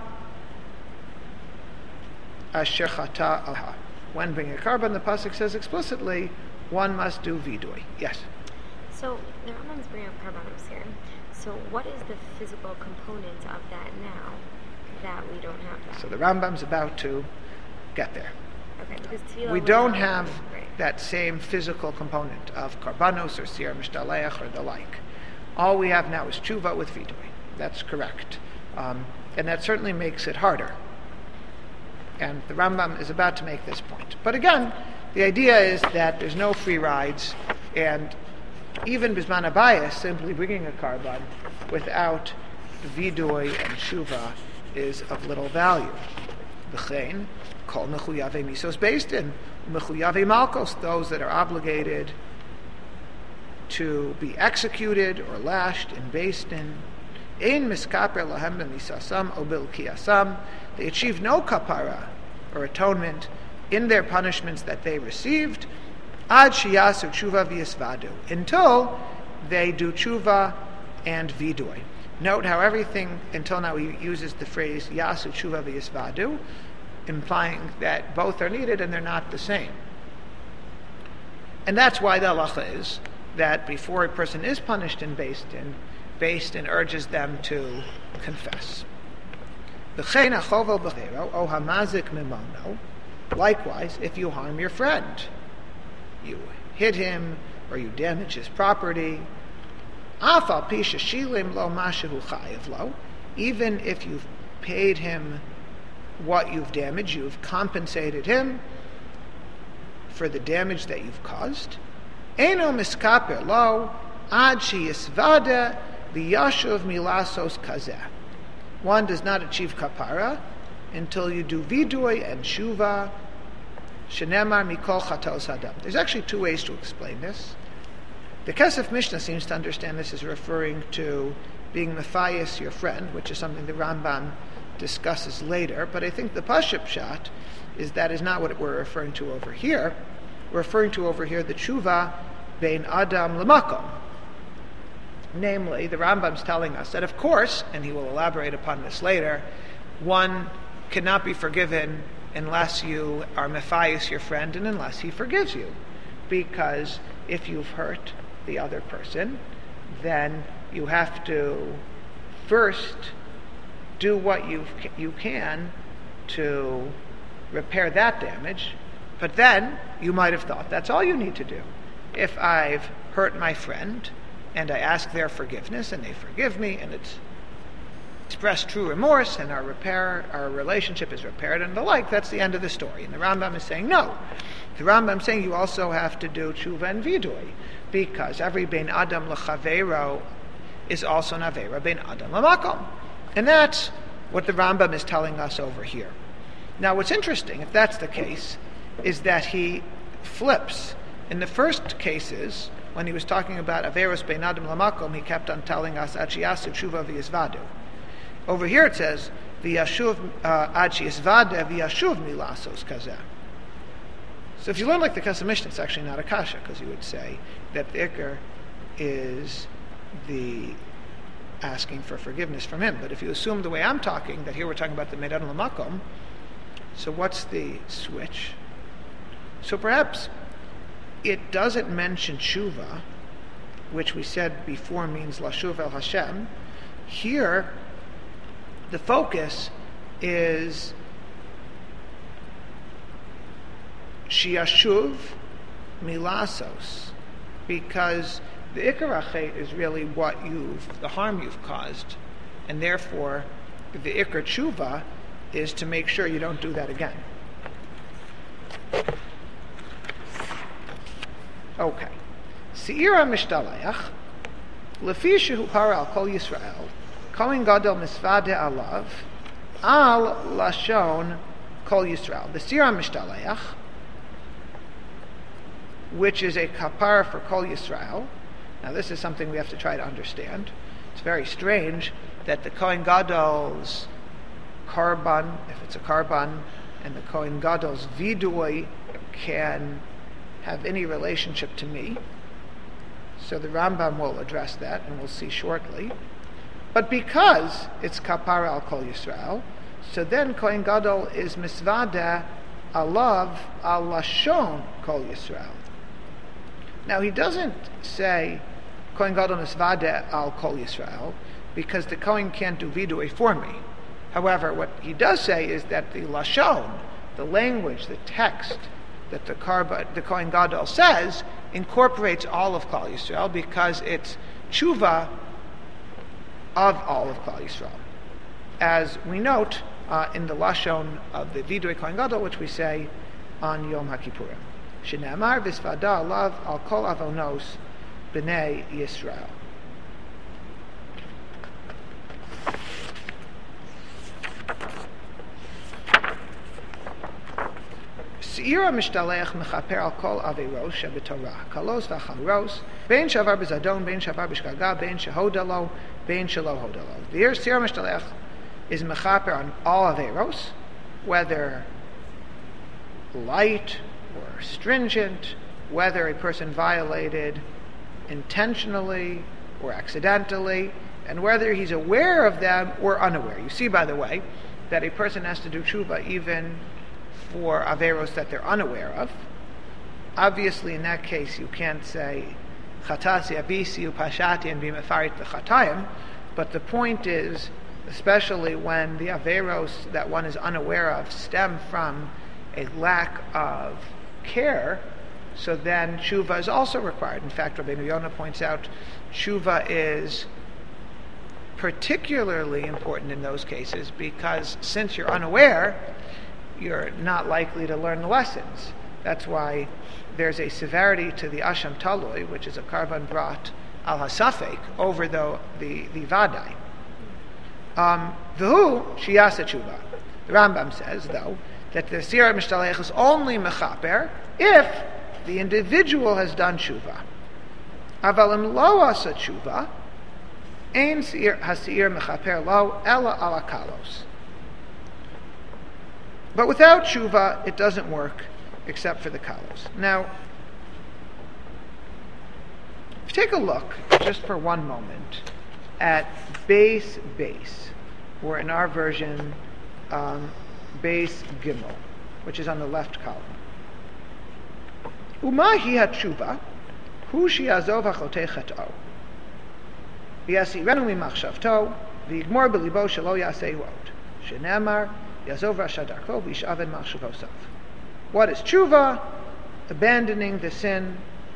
asher chata alha. When bringing a carbon, the pasuk says explicitly, one must do vidui. Yes? So, the Rambam's bringing up carbonos here. So, what is the physical component of that now that we don't have that? So the Rambam's about to get there. Okay, because tefillah We was don't not- have right. that same physical component of karbanos or siyar mishtaleach or the like. All we have now is tshuva with vidui. That's correct. Um, and that certainly makes it harder. And the Rambam is about to make this point. But again, the idea is that there's no free rides, and even bisman abayis, simply bringing a carbon without vidui and tshuva is of little value. V'chein, kol mechuyave misos based in mechuyave malkos, those that are obligated to be executed or lashed in based in ein miskaper lahem b'misasam o bilkiyasam. They achieve no kapara or atonement in their punishments that they received ad shiyasu tshuva v'yisvadu, until they do tshuva and vidui. Note how everything until now he uses the phrase yasu tshuva v'yisvadu, implying that both are needed and they're not the same. And that's why the halacha is that before a person is punished in Beis Din, Beis Din urges them to confess. V'chein hachovel b'chero o hamazik mimono. Likewise, if you harm your friend, you hit him or you damage his property, af al pi sheshilim lo mashehu chayiv lo, even if you've paid him what you've damaged, you've compensated him for the damage that you've caused. Eino miskaper lo ad sheyisvada v'yashuv milasos kazeh. One does not achieve kapara until you do vidui and shuva. Shenemar mikol chatos adam. There's actually two ways to explain this. The Kesef Mishnah seems to understand this as referring to being Matthias, your friend, which is something the Rambam discusses later. But I think the Pashut Pshat is that is not what we're referring to over here. We're referring to over here the tshuva bein adam lemakom. Namely, the Rambam's telling us that, of course, and he will elaborate upon this later, one cannot be forgiven unless you are Matthias, your friend, and unless he forgives you. Because if you've hurt the other person, then you have to first do what you you can to repair that damage, but then you might have thought that's all you need to do. If I've hurt my friend and I ask their forgiveness and they forgive me and it's express true remorse and our repair, our relationship is repaired and the like, that's the end of the story. And the Rambam is saying no. The Rambam is saying you also have to do tshuva and vidui, because every bein adam l'chaveiro is also an aveira bein adam l'makom. And that's what the Rambam is telling us over here. Now what's interesting, if that's the case, is that he flips. In the first cases, when he was talking about aveiros bein adam l'makom, he kept on telling us achiyasu tshuva v'yisvadu. Over here it says, v'yashuv ad sheyisvada v'yashuv milasos kazeh. So if you learn like the Kesef Mishnah, it's actually not a kasha, because you would say that the ikar is the asking for forgiveness from him. But if you assume the way I'm talking, that here we're talking about the Medan Lamakom, so what's the switch? So perhaps it doesn't mention tshuva, which we said before means lashuv el Hashem, here the focus is shiashuv milasos, because the ikar hachet is really what you've, the harm you've caused, and therefore the ikar tshuva is to make sure you don't do that again. Okay. Se'ira mishtaleach, lefi shehu par al kol Yisrael, kohen gadol misvade alav, al lashon kol Yisrael. The se'ira mishtaleach, which is a kapara for kol Yisrael. Now this is something we have to try to understand. It's very strange that the kohen gadol's karban, if it's a karban, and the kohen gadol's vidui can have any relationship to me. So the Rambam will address that, and we'll see shortly. But because it's kapara al kol Yisrael, so then kohen gadol is misvada alav al lashon kol Yisrael. Now he doesn't say kohen gadol misvada al kol Yisrael because the kohen can't do vidui for me. However, what he does say is that the lashon, the language, the text that the Karba, the Kohen Gadol says, incorporates all of Klal Yisrael because it's tshuva of all of Klal Yisrael. As we note uh, in the lashon of the Vidui Kohen Gadol, which we say on Yom HaKippurim. Shenamar v'svada alav al kol avonos b'nei Yisrael. Se'ira mishtaleach mechaper al kol averos shebetorah, kalos v'charos, bein shavar b'zadon, bein shavar b'shgaga, bein shehodalo, bein shelo hodalo. The se'ira mishtaleach is mechaper on all averos, whether light or stringent, whether a person violated intentionally or accidentally, and whether he's aware of them or unaware. You see, by the way, that a person has to do tshuva even for averos that they're unaware of. Obviously, in that case, you can't say chatasi abisi upashati and be mefarit v'chatayim, but the point is, especially when the averos that one is unaware of stem from a lack of care, so then tshuva is also required. In fact, Rabbeinu Yonah points out tshuva is particularly important in those cases because since you're unaware, you're not likely to learn the lessons. That's why there's a severity to the Asham Taloi, which is a karban brat al hasafek, over the the, the vadai. Um, V'hu shiyasa tshuva. The Rambam says, though, that the se'ira mishtaleach is only mechaper if the individual has done tshuva. Aval im lo asa tshuva, ein ha'se'ir mechaper lo ela ala kalos. But without tshuva, it doesn't work except for the kalos. Now, if you take a look, just for one moment, at base base, or in our version, um, base gimel, which is on the left column. Umahi hatshuva, hu shi'azov hachotei chat'o, v'yasirenu mimachshavto, v'yigmor b'libo shelo yaseh od, shenemar, yazov rasha darko, v'yishaven machshavosav. What is tshuva? Abandoning the sin.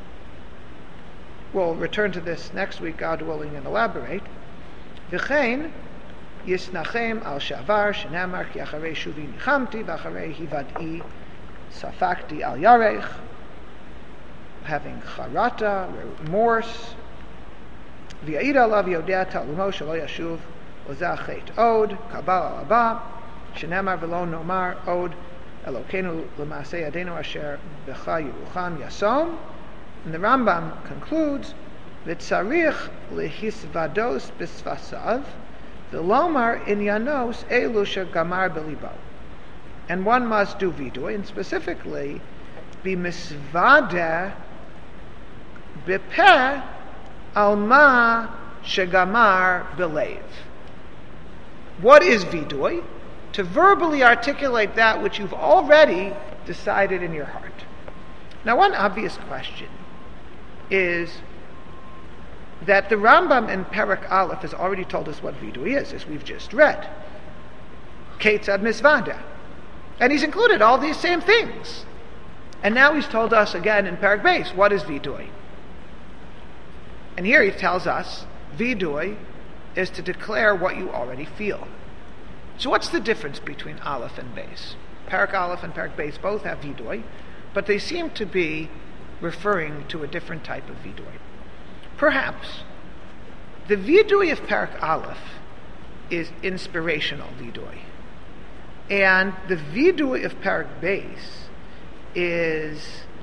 We'll return to this next week, God willing, and elaborate. V'chein yisnachem al shavar shenamar ki acharei shuvi nichamti v'acharei hivad'i safakti al yarech, having charata, remorse. V'ya'id alav yodea ta'lumo shelo yashuv ozah chet od kabal al haba shenamar v'lo nomar od Elokeinu l'masei adenu asher b'cha yerucham yasom. And the Rambam concludes, v'tzarich lehisvados b'svasav v'lomar inyanos elu shegamar b'libo. And one must do vidui, and specifically be misvada b'peh al ma shegamar b'leiv. What is vidui? To verbally articulate that which you've already decided in your heart. Now, one obvious question is, that the Rambam in Perek Aleph has already told us what vidui is, as we've just read. Ketzad misvada. And he's included all these same things. And now he's told us again in Perek Beis, what is vidui? And here he tells us, vidui is to declare what you already feel. So what's the difference between Aleph and Beis? Perek Aleph and Perek Beis both have vidui, but they seem to be referring to a different type of vidui. Perhaps the vidui of Perek Aleph is inspirational vidui, and the vidui of Perek Beis is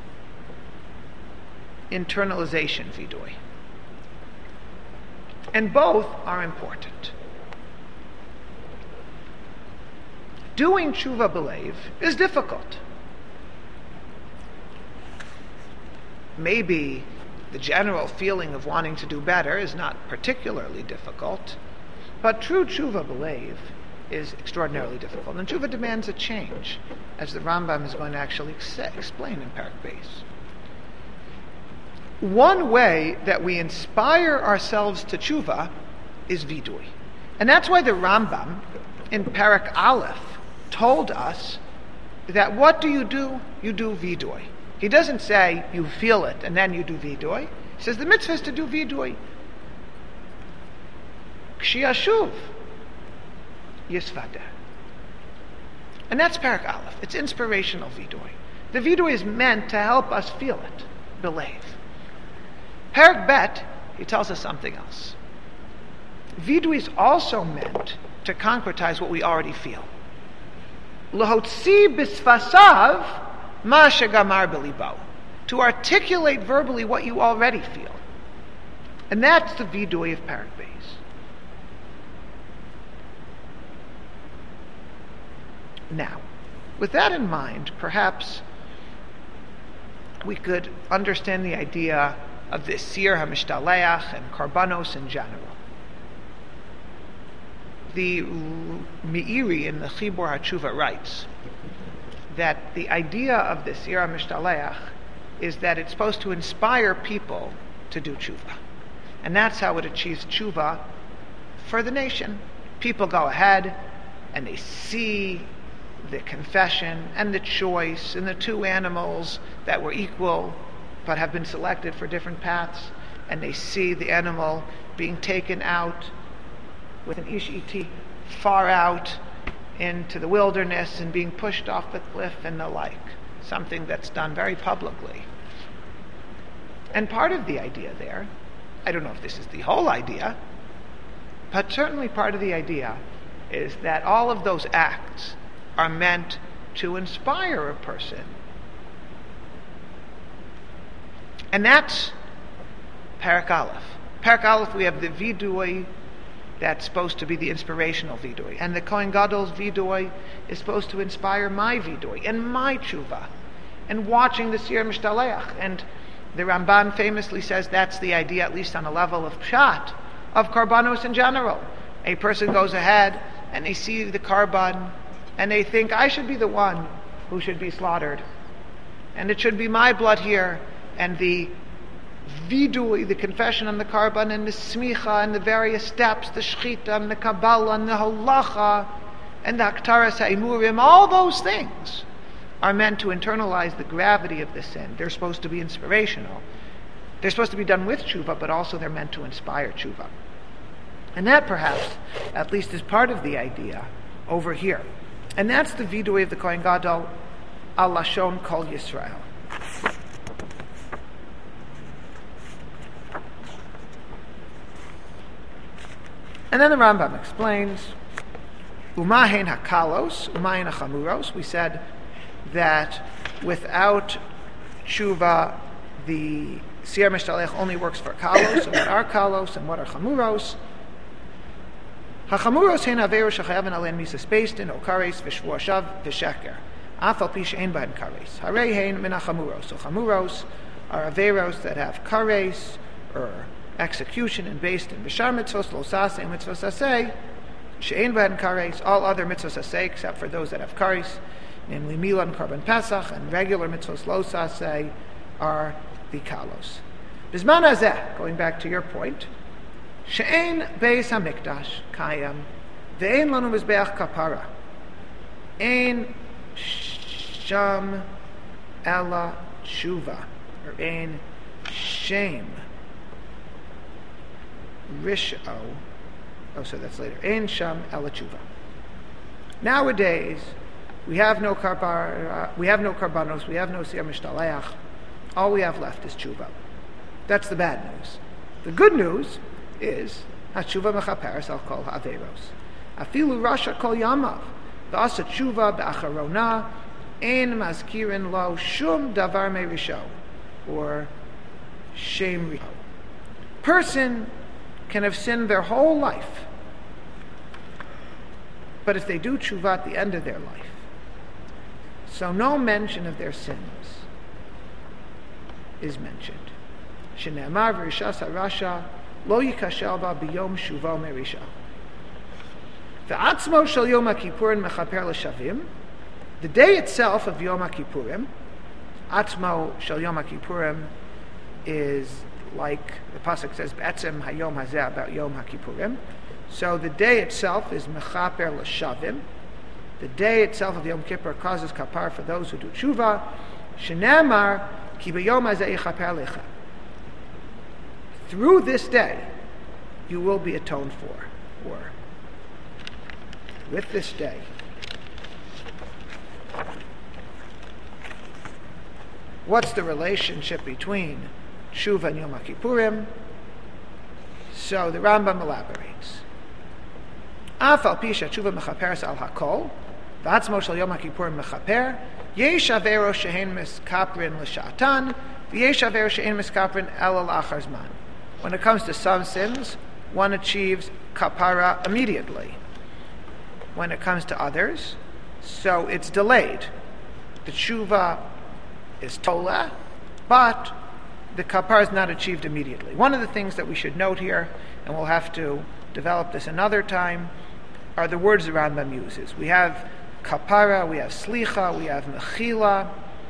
internalization vidui. And both are important. Doing tshuva b'leiv is difficult. Maybe the general feeling of wanting to do better is not particularly difficult, but true tshuva b'leiv is extraordinarily difficult. And tshuva demands a change, as the Rambam is going to actually ex- explain in Perek Beis. One way that we inspire ourselves to tshuva is vidui. And that's why the Rambam in Perek Aleph told us that what do you do? You do vidui. He doesn't say you feel it and then you do vidui. He says the mitzvah is to do vidui. Kshiashuv yisvada. And that's Perek Aleph. It's inspirational vidui. The vidui is meant to help us feel it, believe. Perek Bet, he tells us something else. Vidui is also meant to concretize what we already feel. L'hotzi b'sfasav ma shegamar b'libo. To articulate verbally what you already feel. And that's the vidui of Perek Beis. Now, with that in mind, perhaps we could understand the idea of this Sir HaMishtaleach and Karbanos in general. The Meiri in the Chibur HaTshuva writes that the idea of the Sir HaMishtaleach is that it's supposed to inspire people to do tshuva. And that's how it achieves tshuva for the nation. People go ahead and they see the confession and the choice and the two animals that were equal but have been selected for different paths, and they see the animal being taken out with an ish-iti far out into the wilderness and being pushed off the cliff and the like, something that's done very publicly. And part of the idea there, I don't know if this is the whole idea, but certainly part of the idea is that all of those acts are meant to inspire a person. And that's Perek Aleph. Perek Aleph, we have the vidui that's supposed to be the inspirational vidui. And the Kohen Gadol's vidui is supposed to inspire my vidui and my tshuva. And watching the Sir Mishtaleach. And the Ramban famously says that's the idea, at least on a level of pshat, of karbanos in general. A person goes ahead and they see the karban and they think, I should be the one who should be slaughtered. And it should be my blood here. And the vidui, the confession on the karban, and the smicha, and the various steps, the shchita, and the kabbalah, and the halacha, and the aktaras ha'imurim, all those things are meant to internalize the gravity of the sin. They're supposed to be inspirational. They're supposed to be done with tshuva, but also they're meant to inspire tshuva. And that perhaps, at least, is part of the idea over here. And that's the vidui of the Kohen Gadol, al lashon kol Yisrael. And then the Rambam explains, umahen hakalos, umahen hachamuros. We said that without tshuva, the Sir Mishtaleach only works for kalos, and what are kalos, and what are chamuros. Hachamuros hen averos shechayaven alen misas beistin, okares, v'shvua shav, v'sheker. Afal pi she'en bahen kares. Harei hen min hachamuros. So chamuros are averos that have kares, or execution, and based in b'shar mitzvos lo saseh and mitzvos aseh she'ein b'hen kares. All other mitzvos aseh except for those that have kares, namely milah and karban pesach, and regular mitzvos lo saseh are the kalos. Bisman hazeh, going back to your point, she'ein beis hamikdash kayam, ve'ein lanu mizbeach kapara, ein sham ela tshuva, or ein shame risho. Oh, so that's later. Ein sham ela tshuva. Nowadays, we have no karbar, uh, we have no karbanos, we have no siyam mishtaleach. All we have left is tshuva. That's the bad news. The good news is hatshuva mechaperes al kol ha'averos. Afilu rasha kol yamav v'asa tshuva b'acharona ein mazkirin lo shum davar merisho, or shame risho. Person can have sinned their whole life, but if they do tshuva at the end of their life, so no mention of their sins is mentioned. Shene'amar v'rishas harasha lo yikashel ba b'yom shuvo merisha. V'atzmo shel Yom HaKippurim mechaper l'shavim. The day itself of Yom HaKippurim, atzmo shel Yom HaKippurim, is like the pasuk says, "Be'etzem hayom hazeh," about Yom HaKippurim. So the day itself is mechaper l'shavim. The day itself of Yom Kippur causes kapar for those who do tshuva. Shene'amar ki b'yom hazeh yichaper lecha. Through this day, you will be atoned for, or with this day. What's the relationship between tshuva and Yom HaKippurim? So the Rambam elaborates. Af al pi tshuva mechaperes al hakol, v'atzmo shel Yom HaKippurim mechaper, yesh averos shehen miskaprin l'sha'atan, v'yesh averos shehen miskaprin el l'achar zman. When it comes to some sins, one achieves kapara immediately. When it comes to others, so it's delayed. The tshuva is tola, but the kapara is not achieved immediately. One of the things that we should note here, and we'll have to develop this another time, are the words the Rambam uses. We have kapara, we have slicha, we have mechila.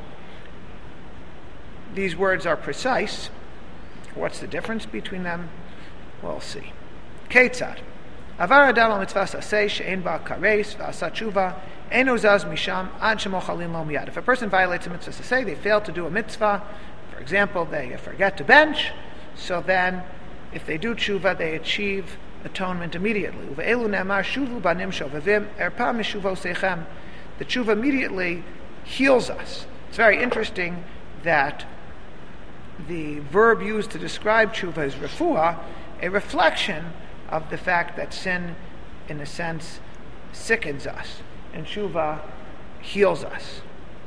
These words are precise. What's the difference between them? We'll see. Ketzad. Avar adam al mitzvah saseh she'en ba kares v'asa tshuva eno zaz misham ad shemochalin lo miyad. If a person violates a mitzvah saseh, they fail to do a mitzvah. For example, they forget to bench. So then, if they do tshuva, they achieve atonement immediately. Uve'elu ne'amar shuvu banim shovavim erpa mishuvo seichem. The tshuva immediately heals us. It's very interesting that the verb used to describe tshuva is refuah, a reflection of the fact that sin, in a sense, sickens us, and tshuva heals us.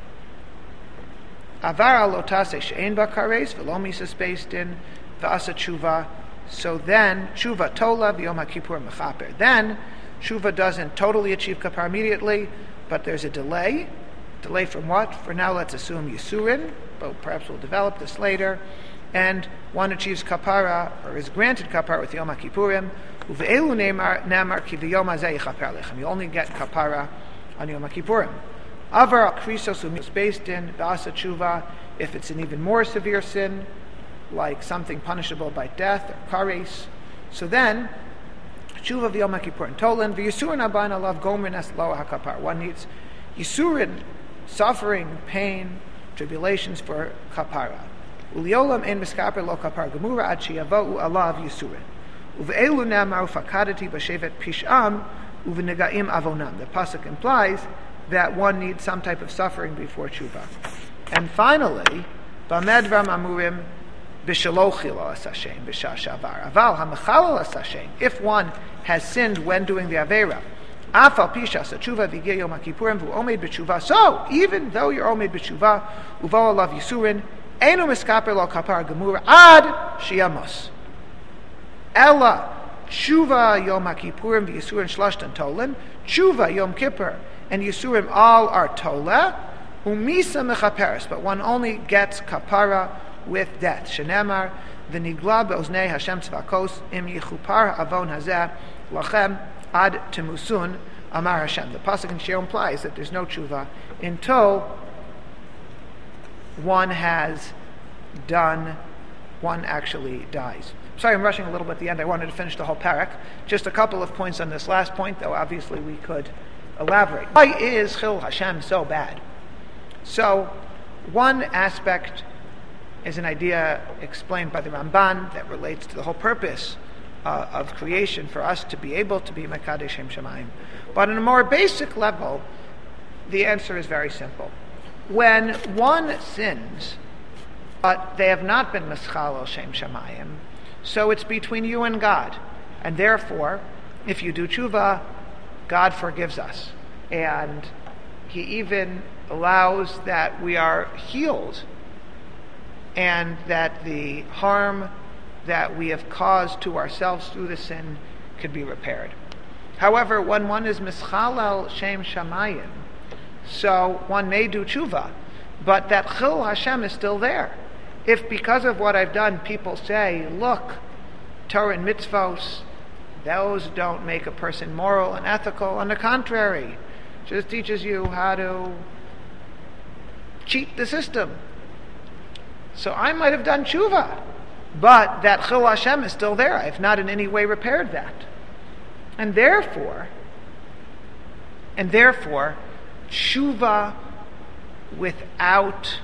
Avar alotase she'en bakares v'lo misas based in v'asa tshuva. So then tshuva tola v'yom HaKippur mechaper. Then tshuva doesn't totally achieve kapar immediately, but there's a delay. Delay from what? For now, let's assume Yisurin, but perhaps we'll develop this later. And one achieves kapara, or is granted kapara with Yom HaKippurim. Uve'elu ne'amar ki v'yom hazeh yichaper lechem. You only get kapara on Yom HaKippurim. Avar al krisos u'mis based in v'asa tshuva, if it's an even more severe sin, like something punishable by death or kares. So then, tshuva v'yom HaKippurim tolan v'yisurin abayin alav gomrin es lo hakapar. One needs yisurin, suffering, pain, tribulations for kapara. Uliolam ein miskaper lo kapar gemura ad sheyavau alav yisurin. Uve'elu ne'amar ufakadati b'shevet pisham uve'negaim avonam. The pasuk implies that one needs some type of suffering before tshuva. And finally, b'medvar amurim b'shalochil as Hashem b'shah shavar. Aval hamechalal as Hashem. If one has sinned when doing the avera, afal pisha sa tshuva v'gei Yom HaKippurim v'omed b'tshuva. So even though you're omed b'tshuva, uvo alav yisurin, einu miskaper lo kapar gemura ad shiamos. Ella tshuva Yom HaKippurim v'yisurin shlashtan tolen. Tshuva Yom Kippur and Yisurim all are tola. Umisa mechaperes, but one only gets kapara with death. Shenemar v'nigla be'oznei Hashem tzvakos im yichupar avon hazeh lachem ad temusun amar Hashem. The pasuk in Shir implies that there's no tshuva until one has done one actually dies. Sorry, I'm rushing a little bit at the end. I wanted to finish the whole parak. Just a couple of points on this last point, though obviously we could elaborate. Why is Chil Hashem so bad? So, one aspect is an idea explained by the Ramban that relates to the whole purpose uh, of creation for us to be able to be Mekadesh Shem Shamayim. But on a more basic level, the answer is very simple. When one sins, but they have not been Meschal Shem Shamayim, so it's between you and God. And therefore, if you do tshuva, God forgives us. And He even allows that we are healed and that the harm that we have caused to ourselves through the sin could be repaired. However, when one is Mischalel Shem Shamayim, so one may do tshuva, but that Chil Hashem is still there. If because of what I've done, people say, look, Torah and mitzvos, those don't make a person moral and ethical. On the contrary, it just teaches you how to cheat the system. So I might have done tshuva, but that Chil Hashem is still there. I have not in any way repaired that. And therefore, and therefore, tshuva without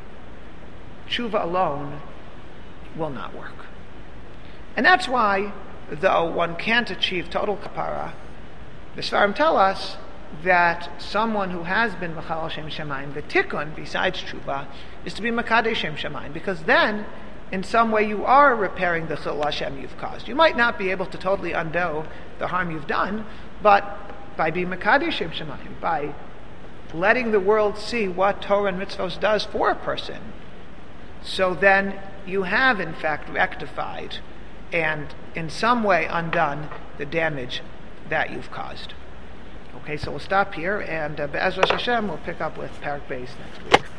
tshuva alone will not work. And that's why, though one can't achieve total kapara, the Sfarim tell us that someone who has been Mechal Shem Shamayim, the tikkun, besides tshuva, is to be Mekadesh Shem Shamayim, because then, in some way, you are repairing the Chil Hashem you've caused. You might not be able to totally undo the harm you've done, but by being Mekadesh Shem Shamayim, by letting the world see what Torah and mitzvos does for a person, so then you have, in fact, rectified and in some way undone the damage that you've caused. Okay, so we'll stop here, and uh, Be'ezras Hashem, we'll pick up with Parak Beis next week.